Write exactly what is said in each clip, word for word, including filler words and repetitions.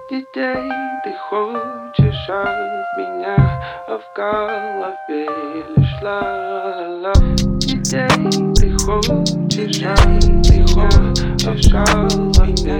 Детей ты хочешь от меня, а в голове лишь ла-ла-ла. Детей ты хочешь от меня, а в голове.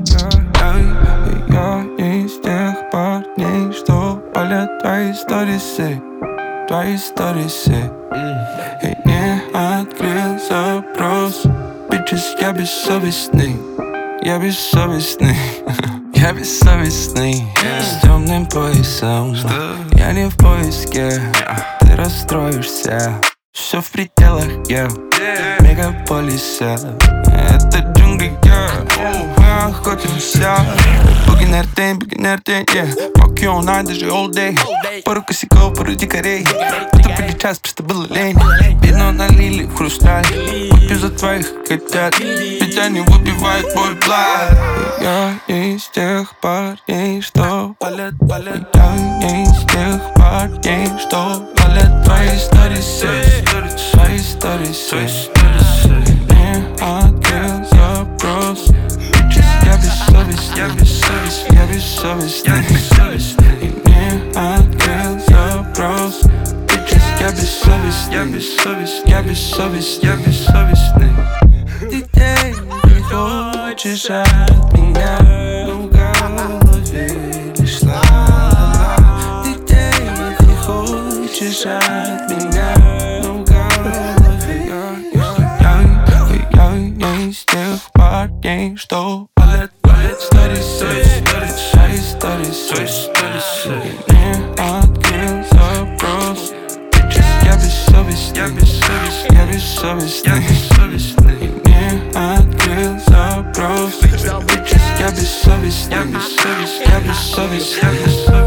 Я не из тех парней, что палят твои сторисы, твои сторисы. И не открыл запрос. Bitches, я бессовестный, я бессовестный. Я бессовестный, yeah. С темным поясом. Что? Я не в поиске, yeah. Ты расстроишься. Все в пределах, я yeah. Мегаполиса. Это джунгли, yeah. Oh. Мы охотимся. Beginner день, beginner день, yeah. Fuck you all night, даже all day. Пару косяков, пару дикарей. Потопили час, просто было лень. Вино налили в хрусталь. Выпью за твоих котят, ведь они выпивают мой блад. Я не из тех парней, что палят, палят. Я не из тех парней, что палят твои сторисы, свои сторисы. Не открыл запрос. Я бессовестный, я бессовестный, я бессовестный. И не открыл запрос. Я бессовестный, я бессовестный, я бессовестный, я бессовестный. Детей ты хочешь от меня, но в голове лишь ла-ла-ла. Детей ты хочешь от меня, но в голове. Я не из тех парней, что палят, палят сторисы, свои сторисы. Не открыл запрос. Я бессовестный, я бессовестный, я бессовестный, я бессовестный. И не открыл запрос. Я бессовестный, я бессовестный, я бессовестный, я бессовестный.